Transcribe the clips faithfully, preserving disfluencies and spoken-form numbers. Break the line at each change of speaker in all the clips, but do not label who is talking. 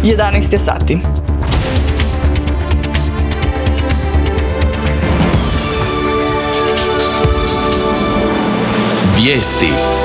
jedanaest je sati.
Vijesti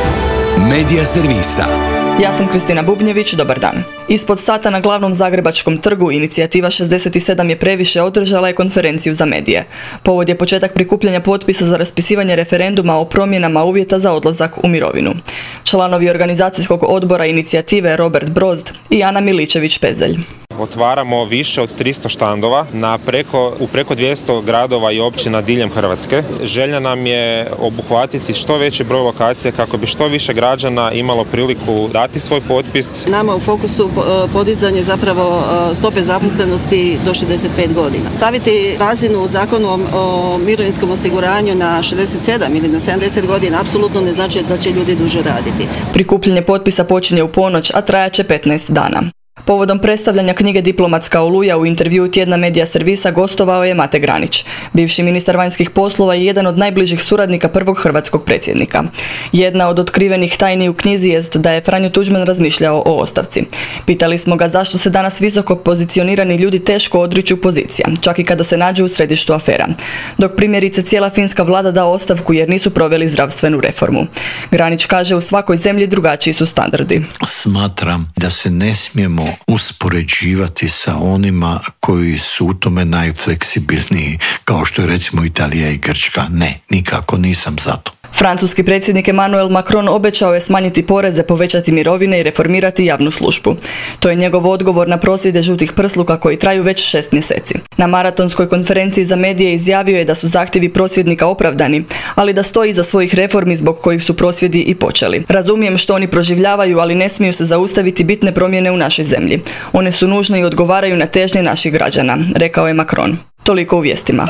Medija servisa.
Ja sam Kristina Bubnjević, dobar dan. Ispod sata na glavnom zagrebačkom trgu inicijativa šezdeset sedam je previše održala je konferenciju za medije. Povod je početak prikupljanja potpisa za raspisivanje referenduma o promjenama uvjeta za odlazak u mirovinu. Članovi organizacijskog odbora inicijative Robert Brozd i Ana Miličević-Pezelj.
Otvaramo više od tristo štandova na preko, u preko dvjesto gradova i općina diljem Hrvatske. Želja nam je obuhvatiti što veći broj lokacija kako bi što više građana imalo priliku dati svoj potpis.
Nama u fokusu podizanje zapravo stope zaposlenosti do šezdeset pet godina. Staviti razinu u zakonu o mirovinskom osiguranju na šezdeset sedam ili na sedamdeset godina apsolutno ne znači da će ljudi duže raditi.
Prikupljanje potpisa počinje u ponoć, a trajaće petnaest dana. Povodom predstavljanja knjige Diplomatska oluja u intervjuu tjedna Medija servisa gostovao je Mate Granić, bivši ministar vanjskih poslova i jedan od najbližih suradnika prvog hrvatskog predsjednika. Jedna od otkrivenih tajni u knjizi jest da je Franjo Tuđman razmišljao o ostavci. Pitali smo ga zašto se danas visoko pozicionirani ljudi teško odriču pozicija, čak i kada se nađu u središtu afera. Dok primjerice cijela finska vlada da ostavku jer nisu proveli zdravstvenu reformu. Granić kaže u svakoj zemlji drugačiji su standardi.
Smatram da se ne smijemo uspoređivati sa onima koji su u tome najfleksibilniji, kao što je recimo Italija i Grčka. Ne, nikako nisam za to.
Francuski predsjednik Emmanuel Macron obećao je smanjiti poreze, povećati mirovine i reformirati javnu službu. To je njegov odgovor na prosvjede žutih prsluka koji traju već šest mjeseci. Na maratonskoj konferenciji za medije izjavio je da su zahtjevi prosvjednika opravdani, ali da stoji iza svojih reformi zbog kojih su prosvjedi i počeli. Razumijem što oni proživljavaju, ali ne smiju se zaustaviti bitne promjene u našoj zemlji. One su nužne i odgovaraju na težnje naših građana, rekao je Macron. Toliko u vijestima.